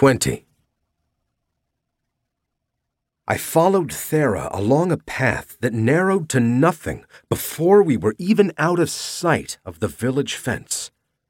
20. I followed Thera along a path that narrowed to nothing before we were even out of sight of the village fence.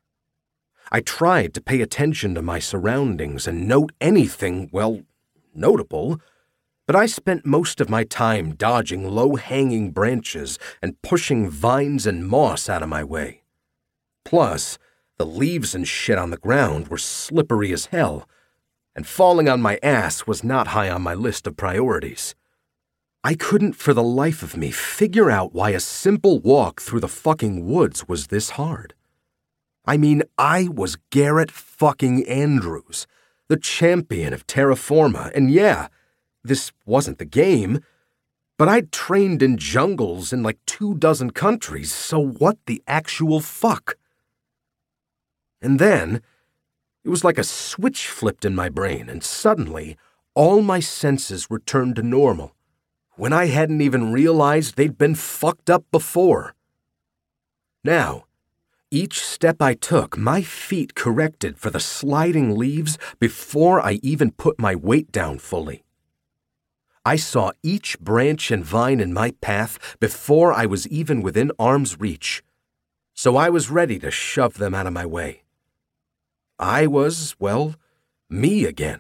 I tried to pay attention to my surroundings and note anything, notable, but I spent most of my time dodging low-hanging branches and pushing vines and moss out of my way. Plus, the leaves and shit on the ground were slippery as hell, and falling on my ass was not high on my list of priorities. I couldn't for the life of me figure out why a simple walk through the fucking woods was this hard. I mean, I was Garrett fucking Andrews, the champion of terra firma, and yeah, this wasn't the game, but I'd trained in jungles in like 24 countries, so what the actual fuck? And then, it was like a switch flipped in my brain, and suddenly, all my senses returned to normal, when I hadn't even realized they'd been fucked up before. Now, each step I took, my feet corrected for the sliding leaves before I even put my weight down fully. I saw each branch and vine in my path before I was even within arm's reach, so I was ready to shove them out of my way. I was, me again.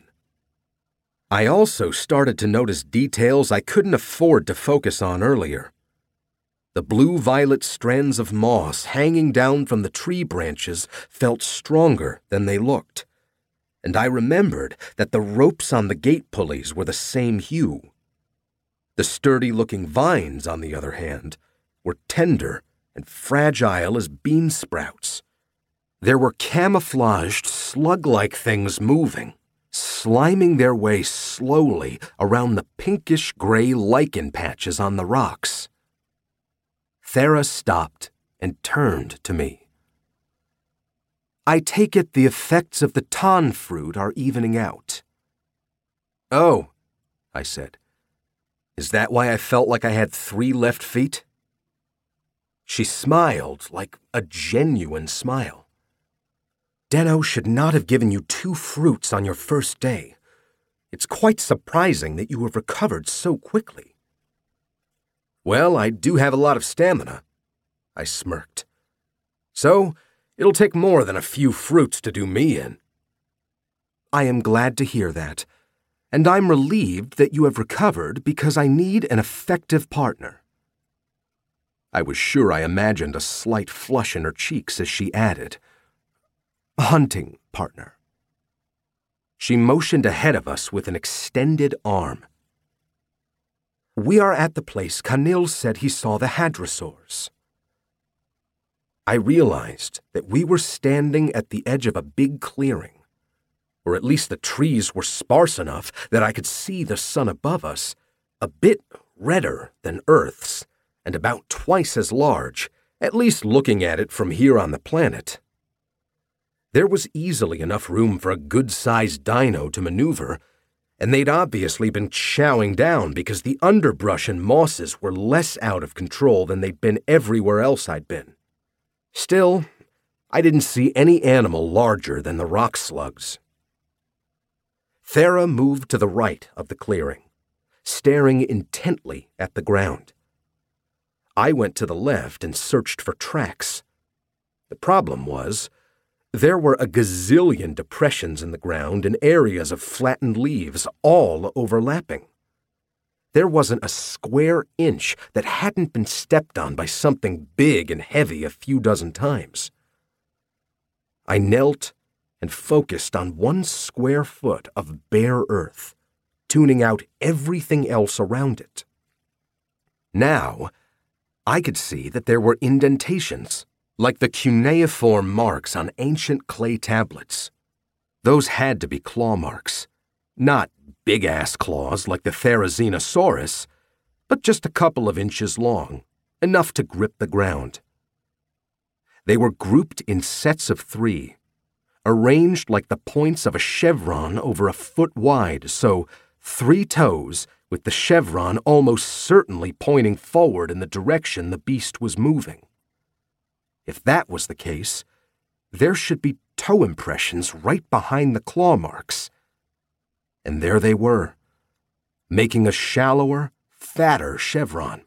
I also started to notice details I couldn't afford to focus on earlier. The blue-violet strands of moss hanging down from the tree branches felt stronger than they looked, and I remembered that the ropes on the gate pulleys were the same hue. The sturdy-looking vines, on the other hand, were tender and fragile as bean sprouts. There were camouflaged, slug-like things moving, sliming their way slowly around the pinkish-gray lichen patches on the rocks. Thera stopped and turned to me. I take it the effects of the tan fruit are evening out. Oh, I said. Is that why I felt like I had 3 left feet? She smiled like a genuine smile. Denno should not have given you 2 fruits on your first day. It's quite surprising that you have recovered so quickly. Well, I do have a lot of stamina, I smirked. So, it'll take more than a few fruits to do me in. I am glad to hear that, and I'm relieved that you have recovered because I need an effective partner. I was sure I imagined a slight flush in her cheeks as she added, a hunting partner. She motioned ahead of us with an extended arm. We are at the place Canil said he saw the hadrosaurs. I realized that we were standing at the edge of a big clearing, or at least the trees were sparse enough that I could see the sun above us, a bit redder than Earth's, and about twice as large, at least looking at it from here on the planet. There was easily enough room for a good-sized dino to maneuver, and they'd obviously been chowing down because the underbrush and mosses were less out of control than they'd been everywhere else I'd been. Still, I didn't see any animal larger than the rock slugs. Thera moved to the right of the clearing, staring intently at the ground. I went to the left and searched for tracks. The problem was, there were a gazillion depressions in the ground and areas of flattened leaves, all overlapping. There wasn't a square inch that hadn't been stepped on by something big and heavy a few dozen times. I knelt and focused on 1 square foot of bare earth, tuning out everything else around it. Now, I could see that there were indentations, like the cuneiform marks on ancient clay tablets. Those had to be claw marks, not big-ass claws like the Therizinosaurus, but just a couple of inches long, enough to grip the ground. They were grouped in sets of 3, arranged like the points of a chevron over a foot wide, so 3 toes with the chevron almost certainly pointing forward in the direction the beast was moving. If that was the case, there should be toe impressions right behind the claw marks, And there they were, making a shallower, fatter chevron.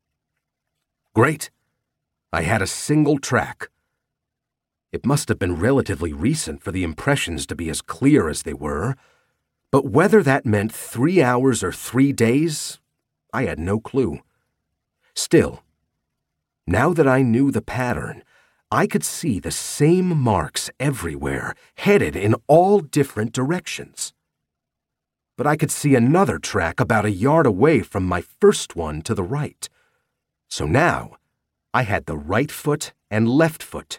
Great. I had a single track. It must have been relatively recent for the impressions to be as clear as they were, but whether that meant 3 hours or 3 days, I had no clue. Still, now that I knew the pattern, I could see the same marks everywhere, headed in all different directions. But I could see another track about a yard away from my first one to the right. So now, I had the right foot and left foot.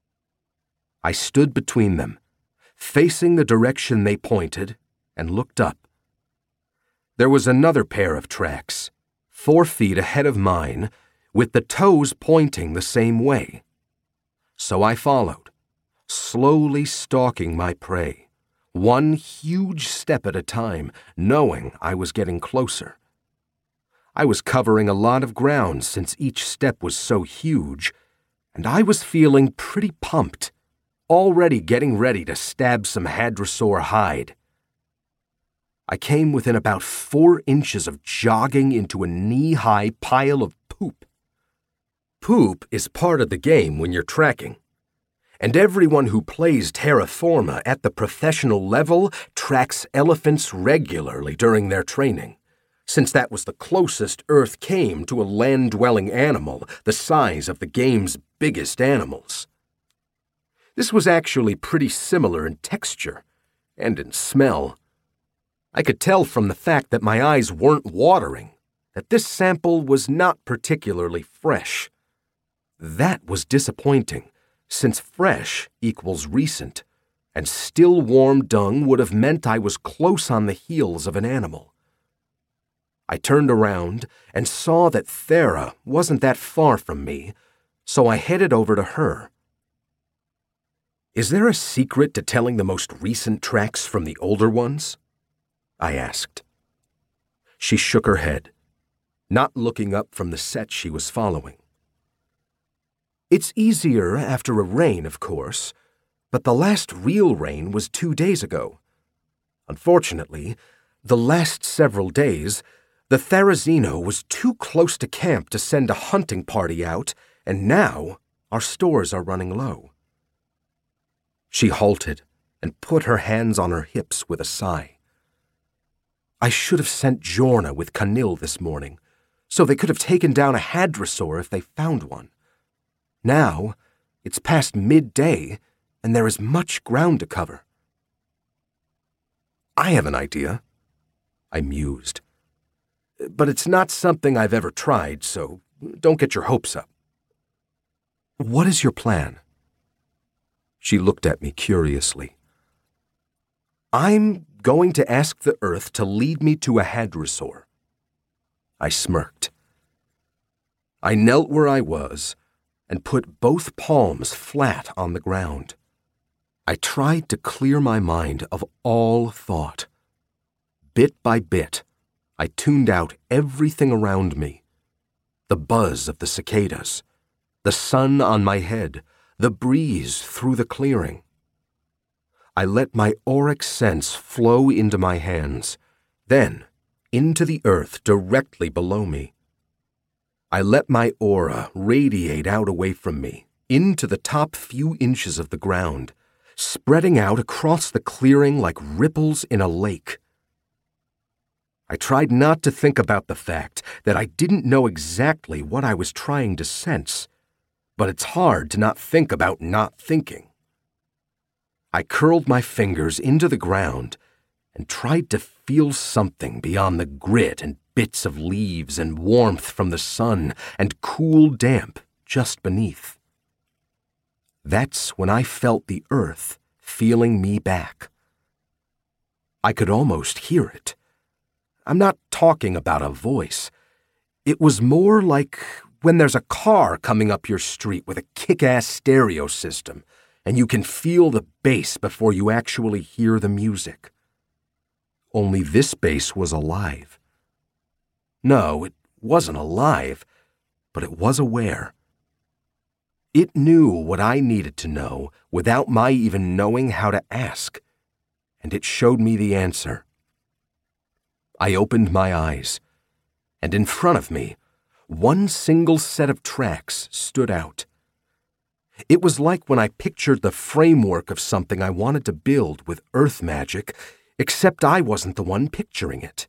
I stood between them, facing the direction they pointed, and looked up. There was another pair of tracks, 4 feet ahead of mine, with the toes pointing the same way. So I followed, slowly stalking my prey, one huge step at a time, knowing I was getting closer. I was covering a lot of ground since each step was so huge, and I was feeling pretty pumped, already getting ready to stab some hadrosaur hide. I came within about 4 inches of jogging into a knee-high pile of poop. Poop is part of the game when you're tracking, and everyone who plays terra firma at the professional level tracks elephants regularly during their training, since that was the closest Earth came to a land-dwelling animal the size of the game's biggest animals. This was actually pretty similar in texture and in smell. I could tell from the fact that my eyes weren't watering that this sample was not particularly fresh. That was disappointing, since fresh equals recent, and still warm dung would have meant I was close on the heels of an animal. I turned around and saw that Thera wasn't that far from me, so I headed over to her. "Is there a secret to telling the most recent tracks from the older ones?" I asked. She shook her head, not looking up from the set she was following. "It's easier after a rain, of course, but the last real rain was 2 days ago. Unfortunately, the last several days, the Therizino was too close to camp to send a hunting party out, and now our stores are running low." She halted and put her hands on her hips with a sigh. "I should have sent Jorna with Canil this morning, so they could have taken down a hadrosaur if they found one. Now, it's past midday, and there is much ground to cover." "I have an idea," I mused. "But it's not something I've ever tried, so don't get your hopes up." "What is your plan?" She looked at me curiously. "I'm going to ask the Earth to lead me to a hadrosaur." I smirked. I knelt where I was and put both palms flat on the ground. I tried to clear my mind of all thought. Bit by bit, I tuned out everything around me. The buzz of the cicadas, the sun on my head, the breeze through the clearing. I let my auric sense flow into my hands, then into the earth directly below me. I let my aura radiate out away from me, into the top few inches of the ground, spreading out across the clearing like ripples in a lake. I tried not to think about the fact that I didn't know exactly what I was trying to sense, but it's hard to not think about not thinking. I curled my fingers into the ground and tried to feel something beyond the grit and bits of leaves and warmth from the sun and cool damp just beneath. That's when I felt the earth feeling me back. I could almost hear it. I'm not talking about a voice. It was more like when there's a car coming up your street with a kick-ass stereo system, and you can feel the bass before you actually hear the music. Only this bass was alive. No, it wasn't alive, but it was aware. It knew what I needed to know without my even knowing how to ask, and it showed me the answer, I opened my eyes, and in front of me, one single set of tracks stood out. It was like when I pictured the framework of something I wanted to build with earth magic, except I wasn't the one picturing it.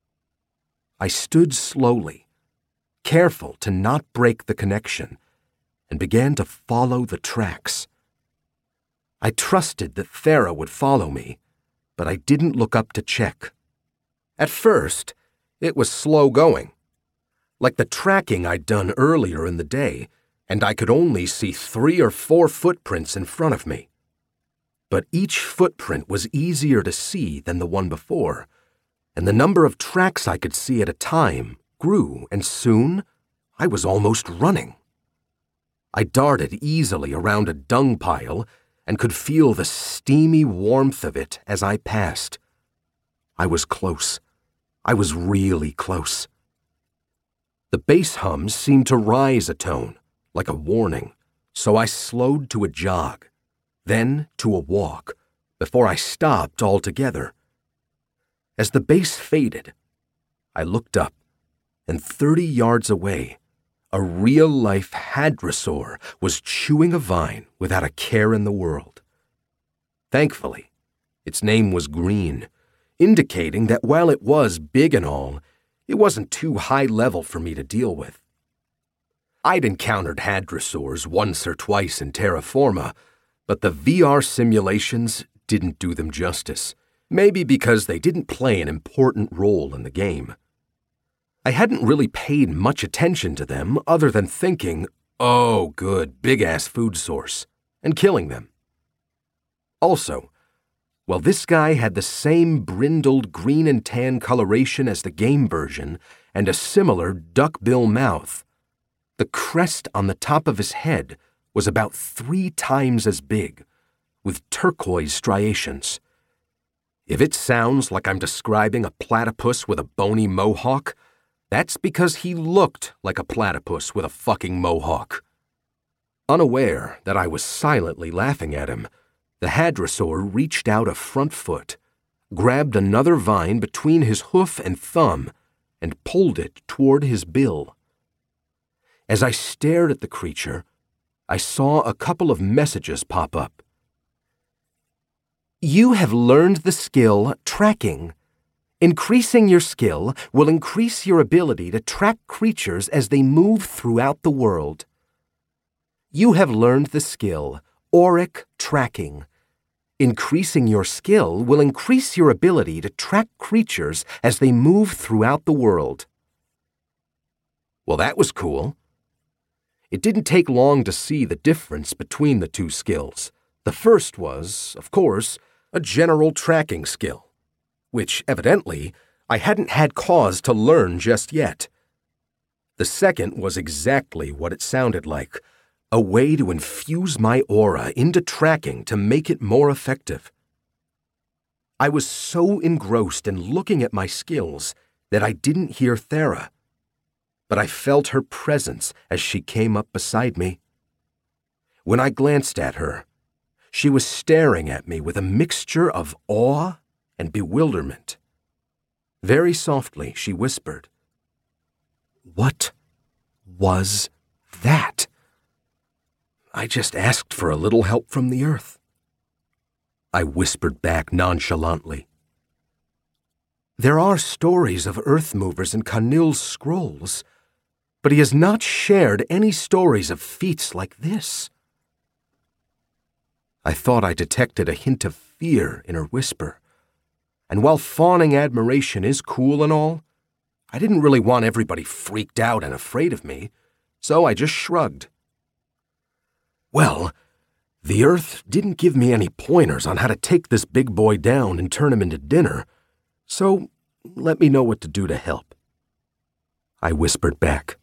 I stood slowly, careful to not break the connection, and began to follow the tracks. I trusted that Thera would follow me, but I didn't look up to check. At first, it was slow going, like the tracking I'd done earlier in the day, and I could only see 3 or 4 footprints in front of me. But each footprint was easier to see than the one before, and the number of tracks I could see at a time grew, and soon I was almost running. I darted easily around a dung pile and could feel the steamy warmth of it as I passed. I was close. I was really close. The bass hums seemed to rise a tone, like a warning, so I slowed to a jog, then to a walk, before I stopped altogether. As the bass faded, I looked up, and 30 yards away, a real-life hadrosaur was chewing a vine without a care in the world. Thankfully, its name was Green, indicating that while it was big and all, it wasn't too high level for me to deal with. I'd encountered hadrosaurs once or twice in Terra Forma, but the VR simulations didn't do them justice, maybe because they didn't play an important role in the game. I hadn't really paid much attention to them other than thinking, oh good, big-ass food source, and killing them. Also, while this guy had the same brindled green and tan coloration as the game version and a similar duckbill mouth, the crest on the top of his head was about 3 times as big, with turquoise striations. If it sounds like I'm describing a platypus with a bony mohawk, that's because he looked like a platypus with a fucking mohawk. Unaware that I was silently laughing at him, the hadrosaur reached out a front foot, grabbed another vine between his hoof and thumb, and pulled it toward his bill. As I stared at the creature, I saw a couple of messages pop up. You have learned the skill tracking. Increasing your skill will increase your ability to track creatures as they move throughout the world. You have learned the skill auric tracking. Increasing your skill will increase your ability to track creatures as they move throughout the world. Well, that was cool. It didn't take long to see the difference between the two skills. The first was, of course, a general tracking skill, which, evidently, I hadn't had cause to learn just yet. The second was exactly what it sounded like, a way to infuse my aura into tracking to make it more effective. I was so engrossed in looking at my skills that I didn't hear Thera, but I felt her presence as she came up beside me. When I glanced at her, she was staring at me with a mixture of awe and bewilderment. Very softly, she whispered, "What was that?" "I just asked for a little help from the earth," I whispered back nonchalantly. There are stories of earth movers in Khanil's scrolls, but he has not shared any stories of feats like this. I thought I detected a hint of fear in her whisper, and while fawning admiration is cool and all, I didn't really want everybody freaked out and afraid of me, so I just shrugged. Well, the earth didn't give me any pointers on how to take this big boy down and turn him into dinner, so let me know what to do to help. I whispered back.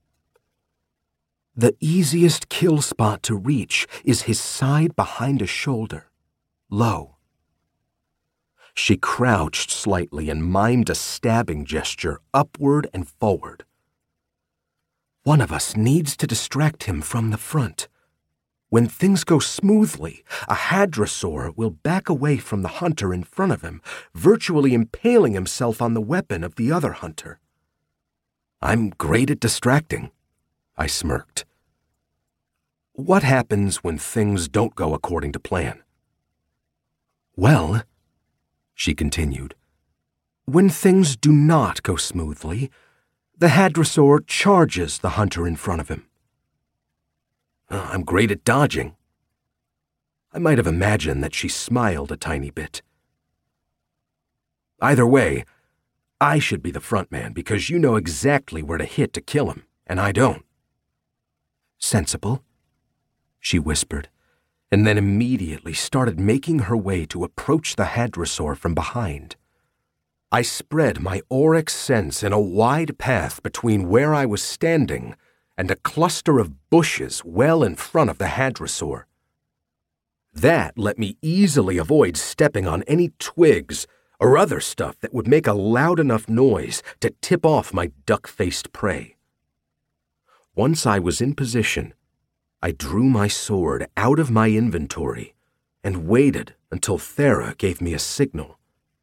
The easiest kill spot to reach is his side behind a shoulder, low. She crouched slightly and mimed a stabbing gesture upward and forward. One of us needs to distract him from the front. When things go smoothly, a hadrosaur will back away from the hunter in front of him, virtually impaling himself on the weapon of the other hunter. I'm great at distracting, I smirked. What happens when things don't go according to plan? Well, she continued, when things do not go smoothly, the hadrosaur charges the hunter in front of him. I'm great at dodging. I might have imagined that she smiled a tiny bit. Either way, I should be the front man because you know exactly where to hit to kill him, and I don't. Sensible, she whispered, and then immediately started making her way to approach the hadrosaur from behind. I spread my auric sense in a wide path between where I was standing and a cluster of bushes well in front of the hadrosaur. That let me easily avoid stepping on any twigs or other stuff that would make a loud enough noise to tip off my duck-faced prey. Once I was in position, I drew my sword out of my inventory and waited until Thera gave me a signal.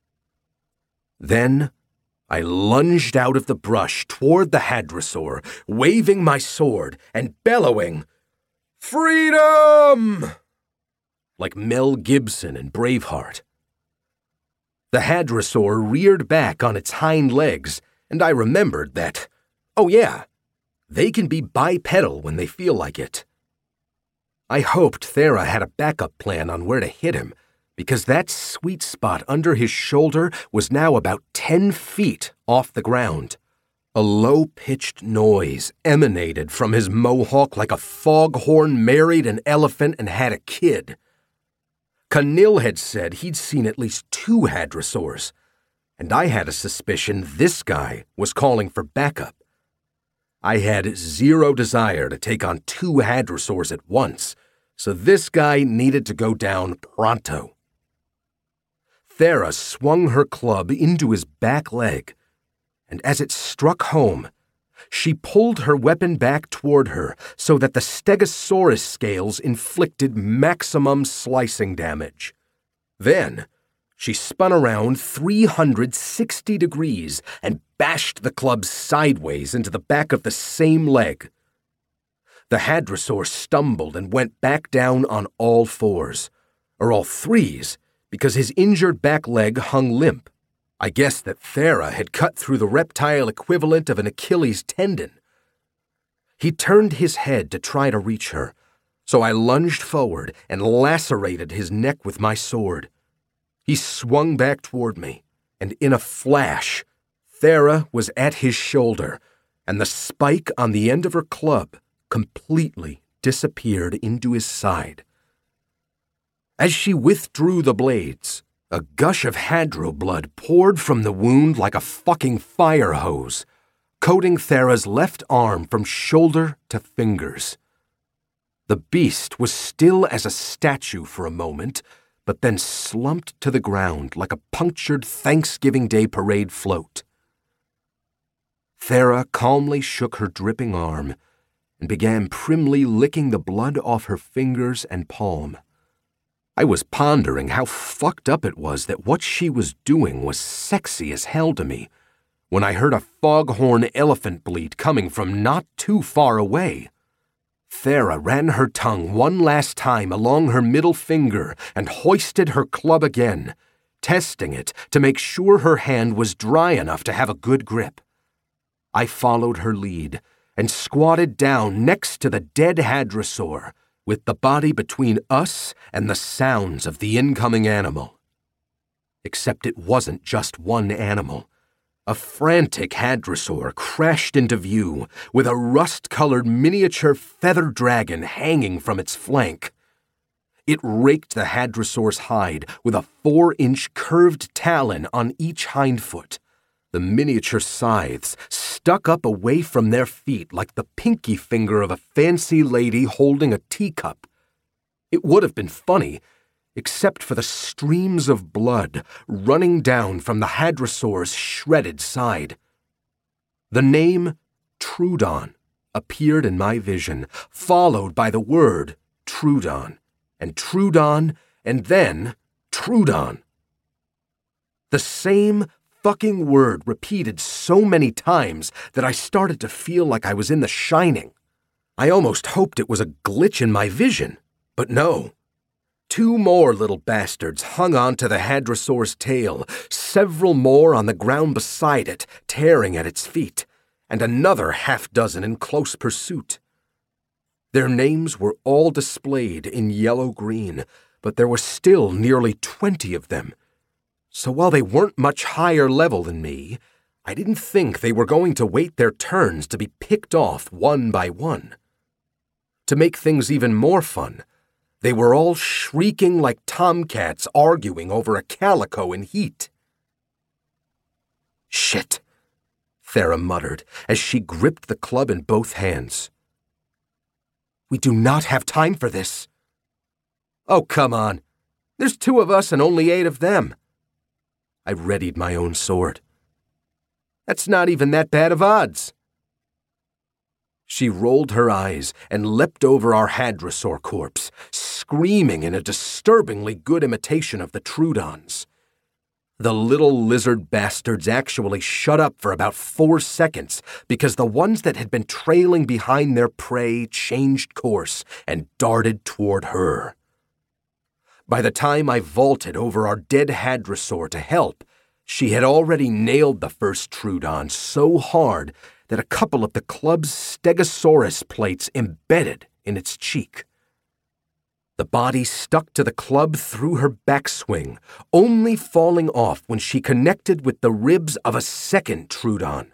Then I lunged out of the brush toward the hadrosaur, waving my sword and bellowing, "Freedom!" like Mel Gibson in Braveheart. The hadrosaur reared back on its hind legs, and I remembered that, oh yeah, they can be bipedal when they feel like it. I hoped Thera had a backup plan on where to hit him, because that sweet spot under his shoulder was now about 10 feet off the ground. A low-pitched noise emanated from his mohawk like a foghorn married an elephant and had a kid. Canil had said he'd seen at least 2 hadrosaurs, and I had a suspicion this guy was calling for backup. I had zero desire to take on 2 hadrosaurs at once, so this guy needed to go down pronto. Thera swung her club into his back leg, and as it struck home, she pulled her weapon back toward her so that the Stegosaurus scales inflicted maximum slicing damage. Then, she spun around 360 degrees and bashed the club sideways into the back of the same leg. The hadrosaur stumbled and went back down on all 4s, or all 3s, because his injured back leg hung limp. I guessed that Thera had cut through the reptile equivalent of an Achilles tendon. He turned his head to try to reach her, so I lunged forward and lacerated his neck with my sword. He swung back toward me, and in a flash, Thera was at his shoulder, and the spike on the end of her club completely disappeared into his side. As she withdrew the blades, a gush of hadro blood poured from the wound like a fucking fire hose, coating Thera's left arm from shoulder to fingers. The beast was still as a statue for a moment, but then slumped to the ground like a punctured Thanksgiving Day parade float. Thera calmly shook her dripping arm and began primly licking the blood off her fingers and palm. I was pondering how fucked up it was that what she was doing was sexy as hell to me when I heard a foghorn elephant bleat coming from not too far away. Thera ran her tongue one last time along her middle finger and hoisted her club again, testing it to make sure her hand was dry enough to have a good grip. I followed her lead and squatted down next to the dead hadrosaur, with the body between us and the sounds of the incoming animal. Except it wasn't just one animal. A frantic hadrosaur crashed into view, with a rust-colored miniature feather dragon hanging from its flank. It raked the hadrosaur's hide with a 4-inch curved talon on each hindfoot. The miniature scythes stuck up away from their feet like the pinky finger of a fancy lady holding a teacup. It would have been funny, except for the streams of blood running down from the hadrosaur's shredded side. The name Trudon appeared in my vision, followed by the word Troodon, and Troodon, and then Troodon. The same fucking word repeated so many times that I started to feel like I was in The Shining. I almost hoped it was a glitch in my vision, but no. 2 more little bastards hung on to the hadrosaur's tail, several more on the ground beside it, tearing at its feet, and another 6 in close pursuit. Their names were all displayed in yellow-green, but there were still nearly 20 of them. So while they weren't much higher level than me, I didn't think they were going to wait their turns to be picked off one by one. To make things even more fun, they were all shrieking like tomcats arguing over a calico in heat. "Shit," Thera muttered as she gripped the club in both hands. "We do not have time for this." "Oh, come on. There's 2 of us and only 8 of them." I readied my own sword. "That's not even that bad of odds." She rolled her eyes and leapt over our hadrosaur corpse, screaming in a disturbingly good imitation of the Troodons. The little lizard bastards actually shut up for about 4 seconds because the ones that had been trailing behind their prey changed course and darted toward her. By the time I vaulted over our dead hadrosaur to help, she had already nailed the first Troodon so hard that a couple of the club's stegosaurus plates embedded in its cheek. The body stuck to the club through her backswing, only falling off when she connected with the ribs of a second Troodon.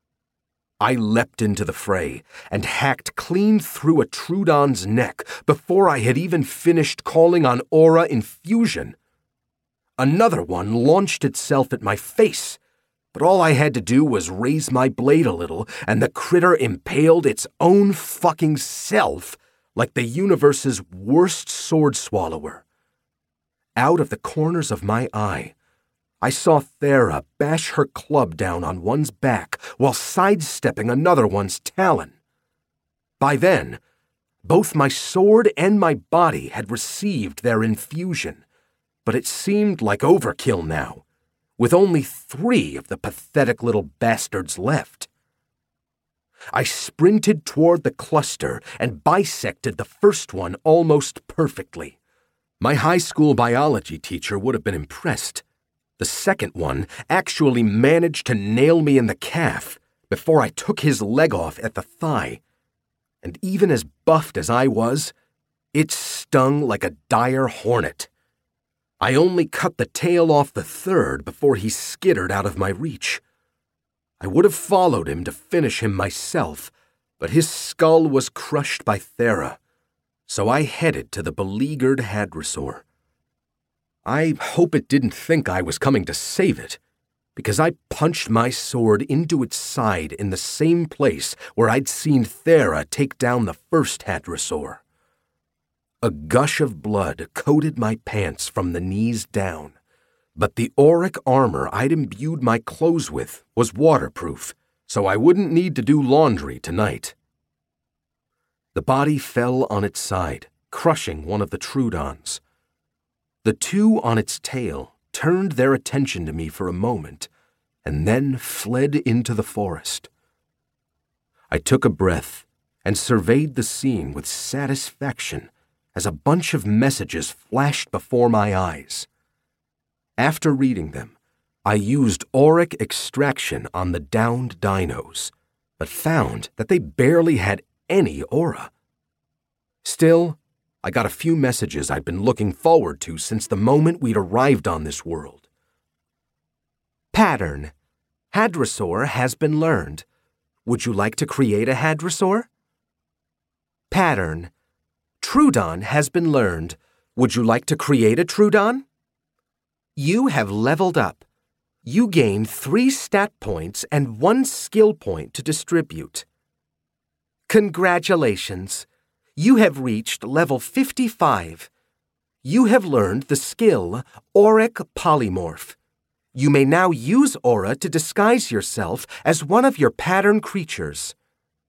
I leapt into the fray and hacked clean through a Troodon's neck before I had even finished calling on Aura Infusion. Another one launched itself at my face, but all I had to do was raise my blade a little, and the critter impaled its own fucking self like the universe's worst sword swallower. Out of the corners of my eye, I saw Thera bash her club down on one's back while sidestepping another one's talon. By then, both my sword and my body had received their infusion, but it seemed like overkill now, with only 3 of the pathetic little bastards left. I sprinted toward the cluster and bisected the first one almost perfectly. My high school biology teacher would have been impressed. The second one actually managed to nail me in the calf before I took his leg off at the thigh. And even as buffed as I was, it stung like a dire hornet. I only cut the tail off the third before he skittered out of my reach. I would have followed him to finish him myself, but his skull was crushed by Thera, so I headed to the beleaguered hadrosaur. I hope it didn't think I was coming to save it, because I punched my sword into its side in the same place where I'd seen Thera take down the first hadrosaur. A gush of blood coated my pants from the knees down, but the auric armor I'd imbued my clothes with was waterproof, so I wouldn't need to do laundry tonight. The body fell on its side, crushing one of the Troodons. The 2 on its tail turned their attention to me for a moment, and then fled into the forest. I took a breath and surveyed the scene with satisfaction as a bunch of messages flashed before my eyes. After reading them, I used auric extraction on the downed dinos, but found that they barely had any aura. Still, I got a few messages I'd been looking forward to since the moment we'd arrived on this world. Pattern. Hadrosaur has been learned. Would you like to create a hadrosaur? Pattern. Troodon has been learned. Would you like to create a Troodon? You have leveled up. You gain 3 stat points and 1 skill point to distribute. Congratulations. You have reached level 55. You have learned the skill Auric Polymorph. You may now use Aura to disguise yourself as one of your pattern creatures.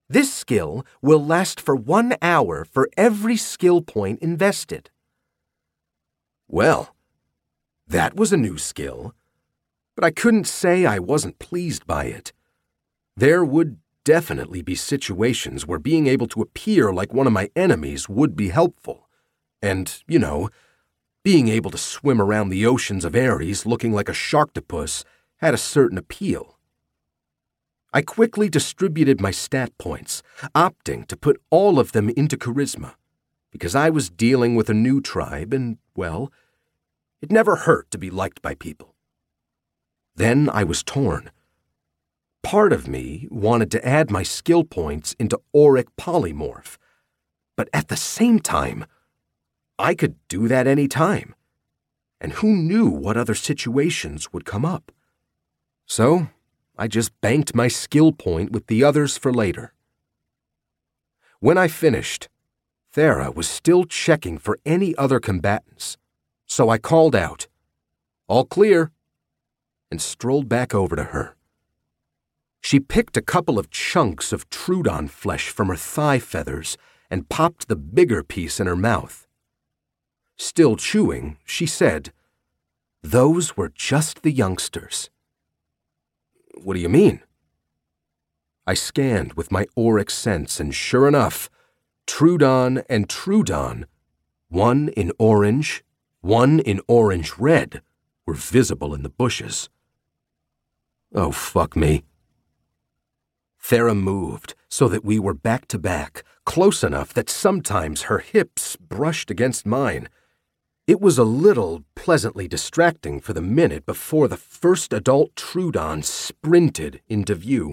This skill will last for 1 hour for every skill point invested. Well, that was a new skill, but I couldn't say I wasn't pleased by it. There would definitely be situations where being able to appear like one of my enemies would be helpful. And, being able to swim around the oceans of Ares looking like a sharktopus had a certain appeal. I quickly distributed my stat points, opting to put all of them into charisma, because I was dealing with a new tribe and, well, it never hurt to be liked by people. Then I was torn. Part of me wanted to add my skill points into Auric Polymorph, but at the same time, I could do that any time, and who knew what other situations would come up? So I just banked my skill point with the others for later. When I finished, Thera was still checking for any other combatants, so I called out, "All clear," and strolled back over to her. She picked a couple of chunks of Trudon flesh from her thigh feathers and popped the bigger piece in her mouth. Still chewing, she said, "Those were just the youngsters." "What do you mean?" I scanned with my auric sense, and sure enough, Trudon and Trudon, one in orange, one in orange-red, were visible in the bushes. Oh, fuck me. Thera moved so that we were back to back, close enough that sometimes her hips brushed against mine. It was a little pleasantly distracting for the minute before the first adult Trudon sprinted into view.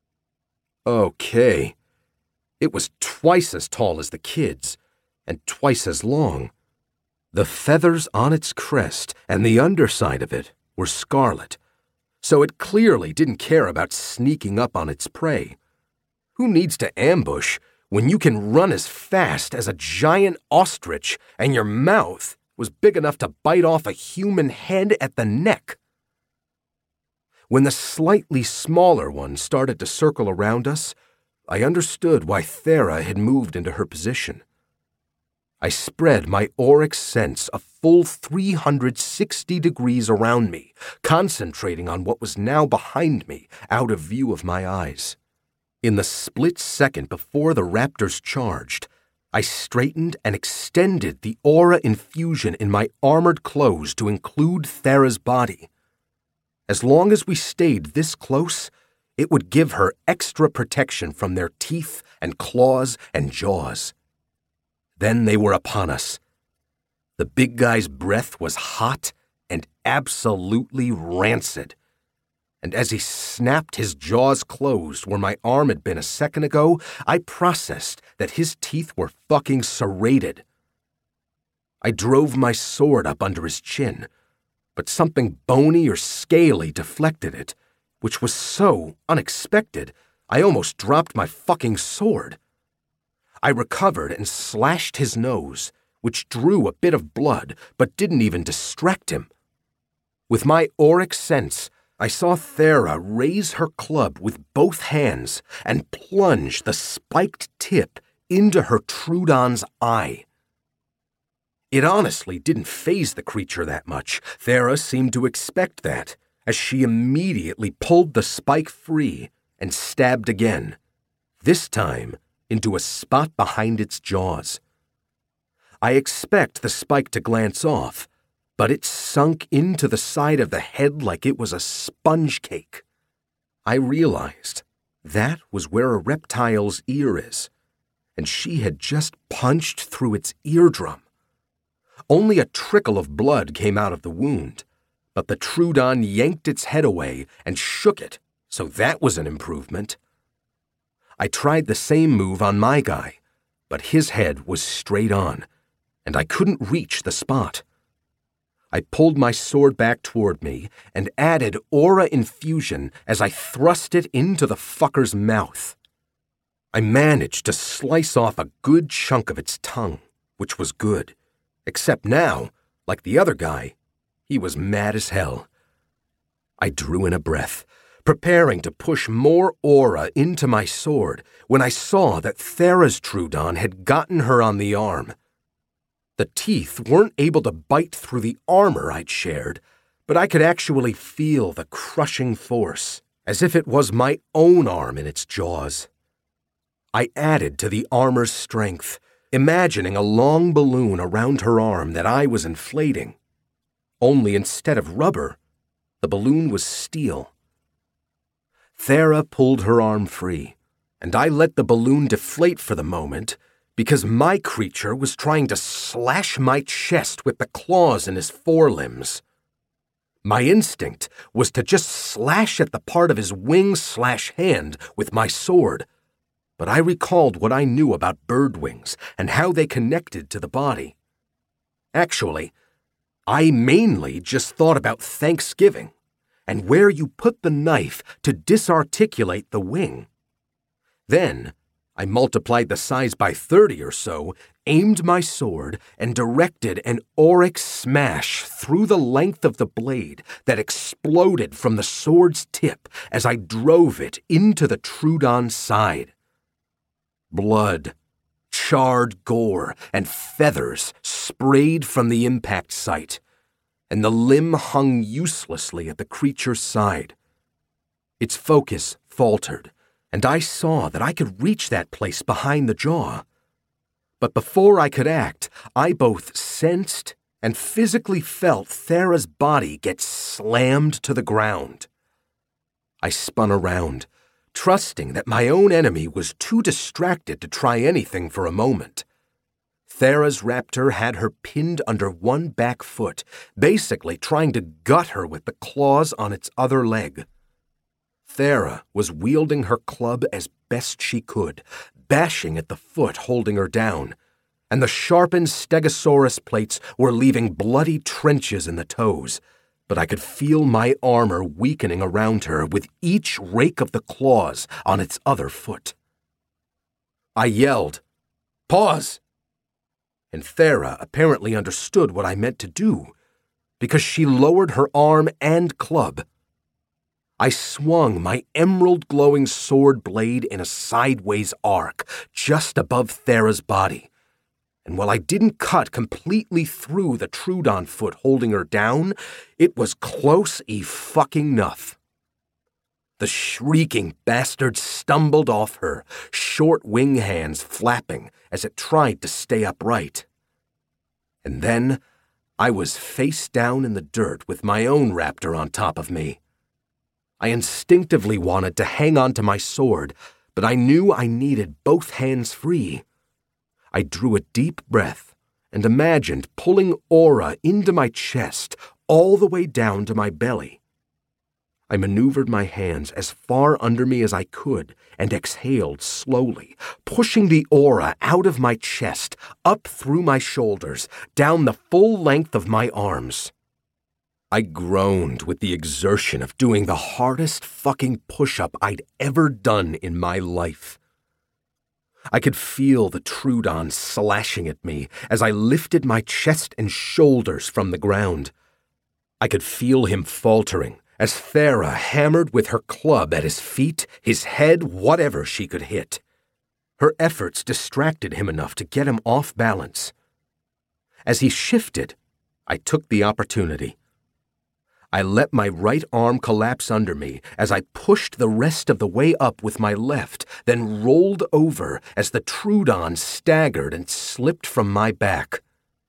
Okay. It was twice as tall as the kids, and twice as long. The feathers on its crest and the underside of it were scarlet, so it clearly didn't care about sneaking up on its prey. Who needs to ambush when you can run as fast as a giant ostrich and your mouth was big enough to bite off a human head at the neck? When the slightly smaller one started to circle around us, I understood why Thera had moved into her position. I spread my auric sense a full 360 degrees around me, concentrating on what was now behind me, out of view of my eyes. In the split second before the raptors charged, I straightened and extended the aura infusion in my armored clothes to include Thera's body. As long as we stayed this close, it would give her extra protection from their teeth and claws and jaws. Then they were upon us. The big guy's breath was hot and absolutely rancid. And as he snapped his jaws closed where my arm had been a second ago, I processed that his teeth were fucking serrated. I drove my sword up under his chin, but something bony or scaly deflected it, which was so unexpected, I almost dropped my fucking sword. I recovered and slashed his nose, which drew a bit of blood, but didn't even distract him. With my auric sense, I saw Thera raise her club with both hands and plunge the spiked tip into her Trudon's eye. It honestly didn't faze the creature that much. Thera seemed to expect that, as she immediately pulled the spike free and stabbed again, this time into a spot behind its jaws. I expect the spike to glance off, but it sunk into the side of the head like it was a sponge cake. I realized that was where a reptile's ear is, and she had just punched through its eardrum. Only a trickle of blood came out of the wound, but the Trudon yanked its head away and shook it, so that was an improvement. I tried the same move on my guy, but his head was straight on, and I couldn't reach the spot. I pulled my sword back toward me and added aura infusion as I thrust it into the fucker's mouth. I managed to slice off a good chunk of its tongue, which was good, except now, like the other guy, he was mad as hell. I drew in a breath, preparing to push more aura into my sword when I saw that Thera's Trudon had gotten her on the arm. The teeth weren't able to bite through the armor I'd shared, but I could actually feel the crushing force, as if it was my own arm in its jaws. I added to the armor's strength, imagining a long balloon around her arm that I was inflating. Only instead of rubber, the balloon was steel. Thera pulled her arm free, and I let the balloon deflate for the moment because my creature was trying to slash my chest with the claws in his forelimbs. My instinct was to just slash at the part of his wing/hand with my sword, but I recalled what I knew about bird wings and how they connected to the body. Actually, I mainly just thought about Thanksgiving and where you put the knife to disarticulate the wing. Then, I multiplied the size by 30 or so, aimed my sword, and directed an auric smash through the length of the blade that exploded from the sword's tip as I drove it into the Trudon's side. Blood, charred gore, and feathers sprayed from the impact site, and the limb hung uselessly at the creature's side. Its focus faltered, and I saw that I could reach that place behind the jaw. But before I could act, I both sensed and physically felt Thera's body get slammed to the ground. I spun around, trusting that my own enemy was too distracted to try anything for a moment. Thera's raptor had her pinned under one back foot, basically trying to gut her with the claws on its other leg. Thera was wielding her club as best she could, bashing at the foot holding her down, and the sharpened stegosaurus plates were leaving bloody trenches in the toes, but I could feel my armor weakening around her with each rake of the claws on its other foot. I yelled, "Pause!" And Thera apparently understood what I meant to do, because she lowered her arm and club. I swung my emerald-glowing sword blade in a sideways arc just above Thera's body, and while I didn't cut completely through the Trudon foot holding her down, it was close-fucking enough. The shrieking bastard stumbled off her, short wing hands flapping as it tried to stay upright. And then I was face down in the dirt with my own raptor on top of me. I instinctively wanted to hang on to my sword, but I knew I needed both hands free. I drew a deep breath and imagined pulling aura into my chest all the way down to my belly. I maneuvered my hands as far under me as I could and exhaled slowly, pushing the aura out of my chest, up through my shoulders, down the full length of my arms. I groaned with the exertion of doing the hardest fucking push-up I'd ever done in my life. I could feel the Trudon slashing at me as I lifted my chest and shoulders from the ground. I could feel him faltering as Thera hammered with her club at his feet, his head, whatever she could hit. Her efforts distracted him enough to get him off balance. As he shifted, I took the opportunity. I let my right arm collapse under me as I pushed the rest of the way up with my left, then rolled over as the Trudon staggered and slipped from my back.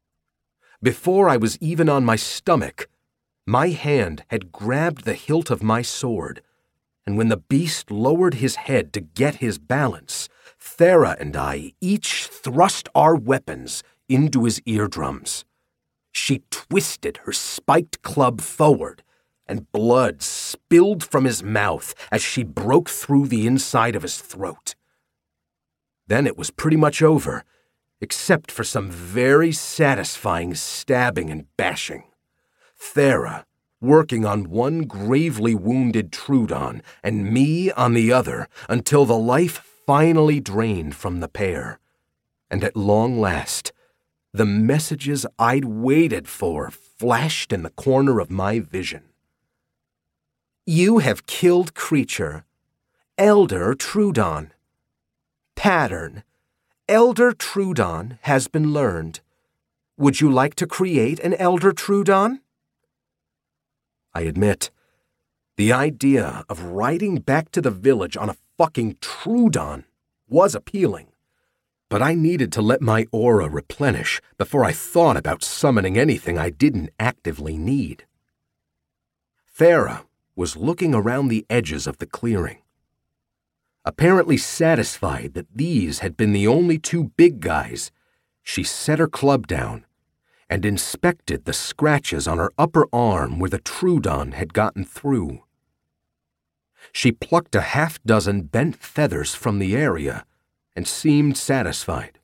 Before I was even on my stomach, my hand had grabbed the hilt of my sword, and when the beast lowered his head to get his balance, Thera and I each thrust our weapons into his eardrums. She twisted her spiked club forward, and blood spilled from his mouth as she broke through the inside of his throat. Then it was pretty much over, except for some very satisfying stabbing and bashing. Thera working on one gravely wounded Trudon and me on the other until the life finally drained from the pair. And at long last, the messages I'd waited for flashed in the corner of my vision. You have killed creature. Elder Trudon. Pattern. Elder Trudon has been learned. Would you like to create an Elder Trudon? I admit, the idea of riding back to the village on a fucking Trudon was appealing, but I needed to let my aura replenish before I thought about summoning anything I didn't actively need. Thera was looking around the edges of the clearing. Apparently satisfied that these had been the only two big guys, she set her club down and inspected the scratches on her upper arm where the Trudon had gotten through. She plucked a half-dozen bent feathers from the area and seemed satisfied.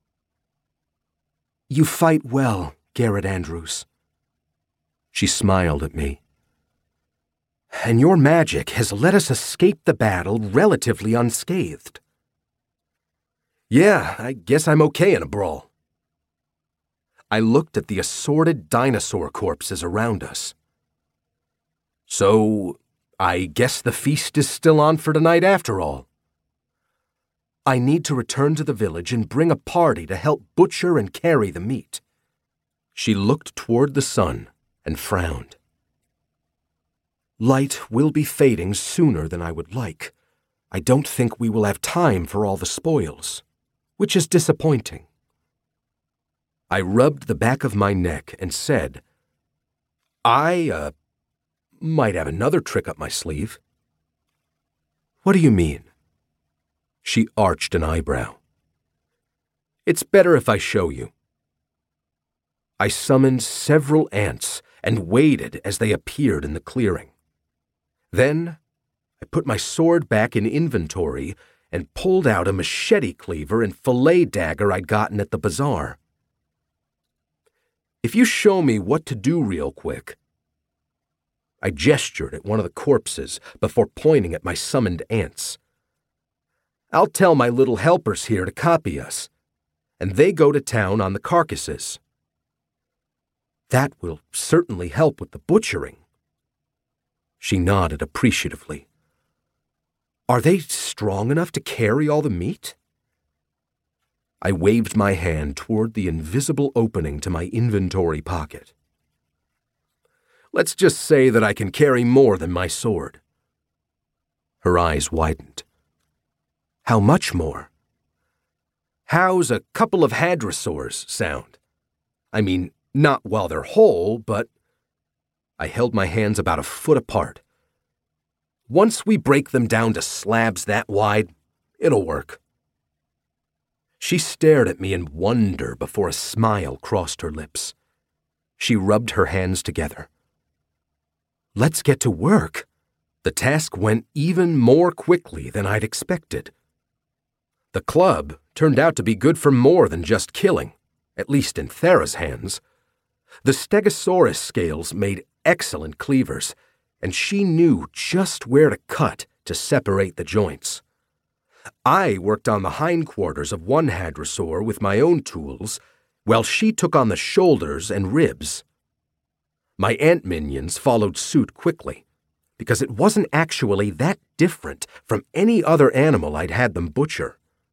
You fight well, Garrett Andrews. She smiled at me. And your magic has let us escape the battle relatively unscathed. Yeah, I guess I'm okay in a brawl. I looked at the assorted dinosaur corpses around us. So, I guess the feast is still on for tonight after all. I need to return to the village and bring a party to help butcher and carry the meat. She looked toward the sun and frowned. Light will be fading sooner than I would like. I don't think we will have time for all the spoils, which is disappointing. I rubbed the back of my neck and said, I might have another trick up my sleeve. What do you mean? She arched an eyebrow. It's better if I show you. I summoned several ants and waited as they appeared in the clearing. Then, I put my sword back in inventory and pulled out a machete cleaver and fillet dagger I'd gotten at the bazaar. If you show me what to do real quick. I gestured at one of the corpses before pointing at my summoned ants. I'll tell my little helpers here to copy us, and they go to town on the carcasses. That will certainly help with the butchering. She nodded appreciatively. Are they strong enough to carry all the meat? I waved my hand toward the invisible opening to my inventory pocket. Let's just say that I can carry more than my sword. Her eyes widened. How much more? How's a couple of hadrosaurs sound? I mean, not while they're whole, but... I held my hands about a foot apart. Once we break them down to slabs that wide, it'll work. She stared at me in wonder before a smile crossed her lips. She rubbed her hands together. Let's get to work. The task went even more quickly than I'd expected. The club turned out to be good for more than just killing, at least in Thera's hands. The Stegosaurus scales made excellent cleavers, and she knew just where to cut to separate the joints. I worked on the hindquarters of one hadrosaur with my own tools, while she took on the shoulders and ribs. My ant minions followed suit quickly, because it wasn't actually that different from any other animal I'd had them butcher.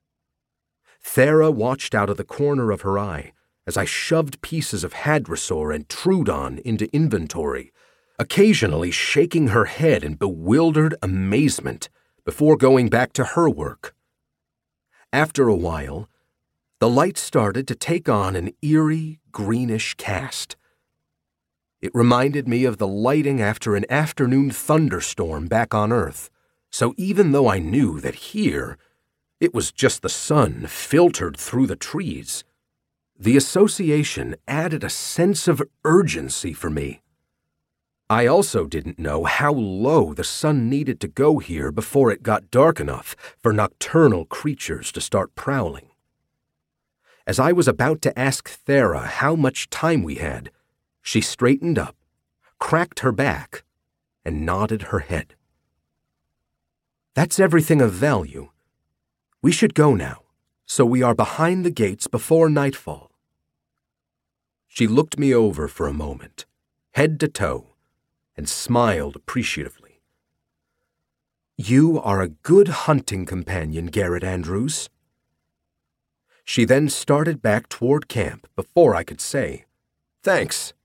Thera watched out of the corner of her eye as I shoved pieces of hadrosaur and Trudon into inventory, occasionally shaking her head in bewildered amazement before going back to her work. After a while, the light started to take on an eerie, greenish cast. It reminded me of the lighting after an afternoon thunderstorm back on Earth, so even though I knew that here, it was just the sun filtered through the trees, the association added a sense of urgency for me. I also didn't know how low the sun needed to go here before it got dark enough for nocturnal creatures to start prowling. As I was about to ask Thera how much time we had, she straightened up, cracked her back, and nodded her head. That's everything of value. We should go now, so we are behind the gates before nightfall. She looked me over for a moment, head to toe, and smiled appreciatively, You are a good hunting companion, Garrett Andrews. She then started back toward camp before I could say, "Thanks."